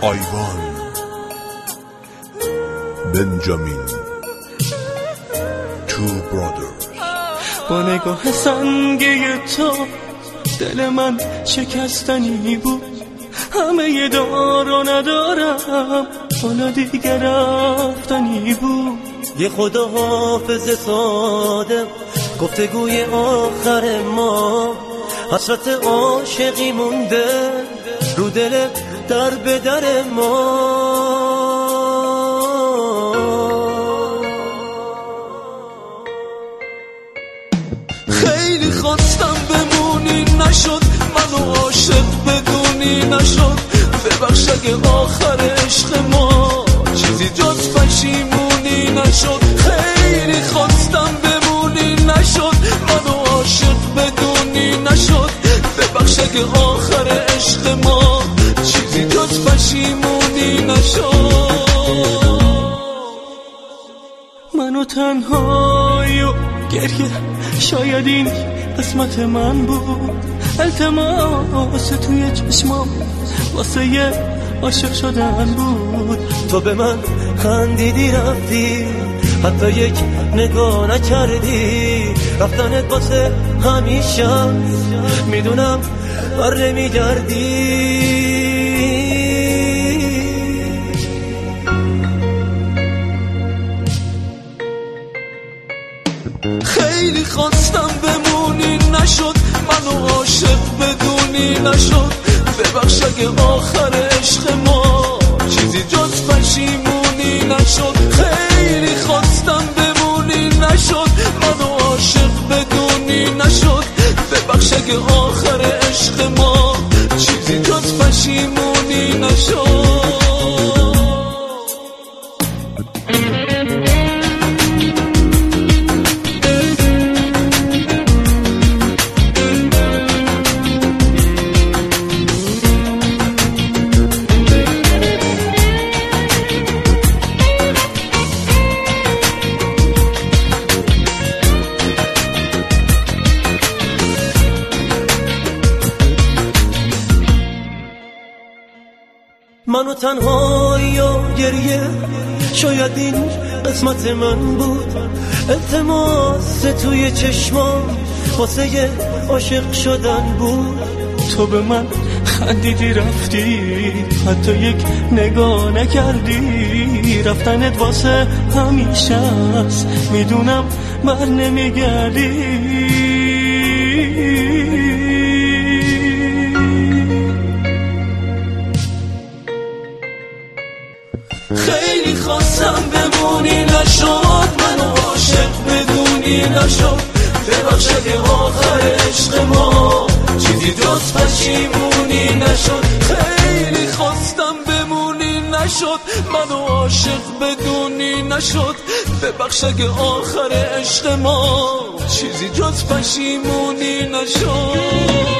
آیوان بنجامین تو برادرز. با نگاه سنگی تو دل من شکستنی بود، همه دارو ندارم حالا دیگر رفتنی بود. یه خدا حافظ ساده گفتگوی آخر ما، حسرت عاشقی مونده رو دل در به در ما. خیلی خواستم بمونی نشد، منو عاشق بدونی نشد. ببخش اگه آخر عشق ما چیزی جز پشیمونی نشد. خیلی خواستم بمونی نشد، منو عاشق بدونی نشد. ببخش اگه آخر عشق ما چیزی جز پشیمونی نشد. منو تنهایی و گریه شاید این قسمت من بود. التماس توی چشمام واسه یه عاشق شدن بود. تو به من خندیدی رفتی، حتی یک نگاه نکردی. رفتنت واسه همیشه میدونم بر نمیگردی. خیلی خواستم بمونی نشد، منو عاشق بدونی نشد. ببخش اگه آخر عشق ما چیزی جز پشیمونی نشد. خیلی خواستم بمونی نشد، منو عاشق بدونی نشد. ببخش اگه آخر عشق ما چیزی جز پشیمونی نشد. منو تنهایی و گریه شاید این قسمت من بود. التماس توی چشمام واسه یه عاشق شدن بود. تو به من خندیدی رفتی، حتی یک نگاه نکردی. رفتنت واسه همیشه است، میدونم بر نمیگردی. خیلی خواستم بمونی نشد، منو عاشق بدونی نشد. ببخش اگه آخر عشق ما چیزی جز پشیمونی نشد. خیلی خواستم بمونی نشد، منو عاشق بدونی نشد. ببخش اگه آخر عشق ما چیزی جز پشیمونی نشد.